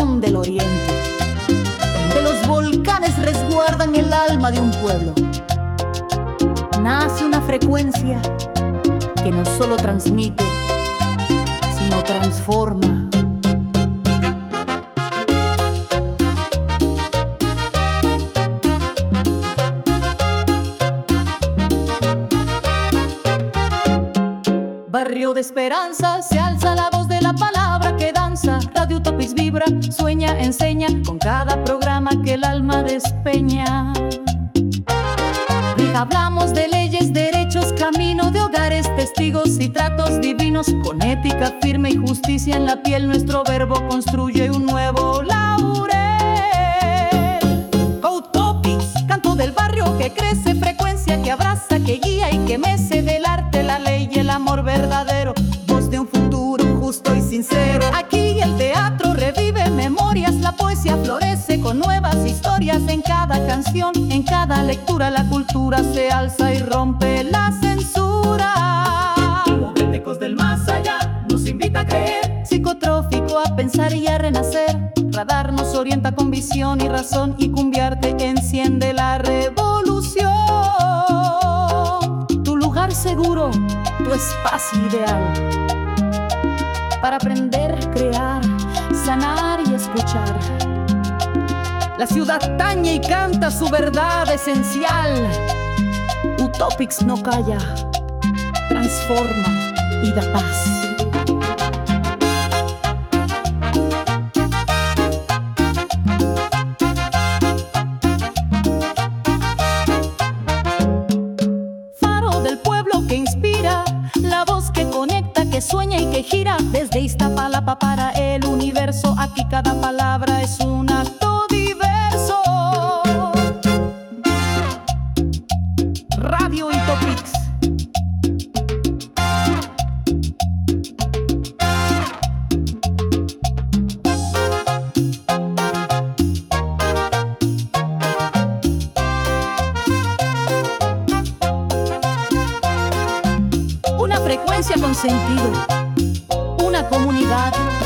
corazón del oriente, donde los volcanes resguardan el alma de un pueblo, nace una frecuencia que no solo transmite, sino transforma. Barrio de esperanza, se alza la voz de la palabra que danza. Radio Utopics vibra, sueña, enseña, con cada programa que el alma despeña. Hablamos de leyes, derechos, camino de hogares, testigos y tratos divinos. Con ética firme y justicia en la piel, nuestro verbo construye un nuevo laurel. Utopics, canto del barrio que crece, frecuencia que abraza, que guía y que mece, del arte, la ley y el amor verdadero. Voz de un futuro justo y sincero. Aquí el teatro revive memorias, la poesía florece con nuevas historias. En cada canción, en cada lectura, la cultura se alza y rompe la censura. Ecos del más allá nos invita a creer, psicotrófico a pensar y a renacer. Radar nos orienta con visión y razón, y Cumbiarte enciende la revolución. Tu lugar seguro, tu espacio ideal, para aprender, crear, sanar y escuchar. La ciudad taña y canta su verdad esencial. Utopics no calla, transforma y da paz. Faro del pueblo que inspira, la voz que conecta, que sueña y que gira. Desde Iztapalapa para el universo, aquí cada palabra es un acto diverso. Radio Utopics. Una frecuencia con sentido, una comunidad